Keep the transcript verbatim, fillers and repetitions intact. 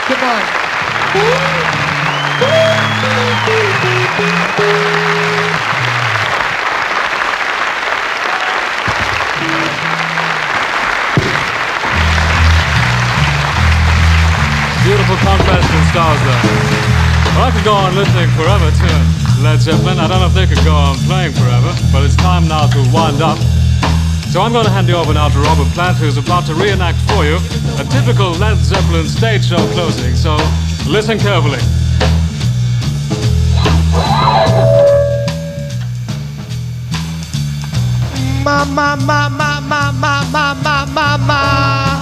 Come on. Beautiful contrast in stars there. Well, I could go on listening forever to Led Zeppelin. I don't know if they could go on playing forever, but it's time now to wind up. So I'm going to hand you over now to Robert Plant, who's about to reenact for you a typical Led Zeppelin stage show closing. So listen carefully. Ma ma ma ma ma ma ma ma ma ma.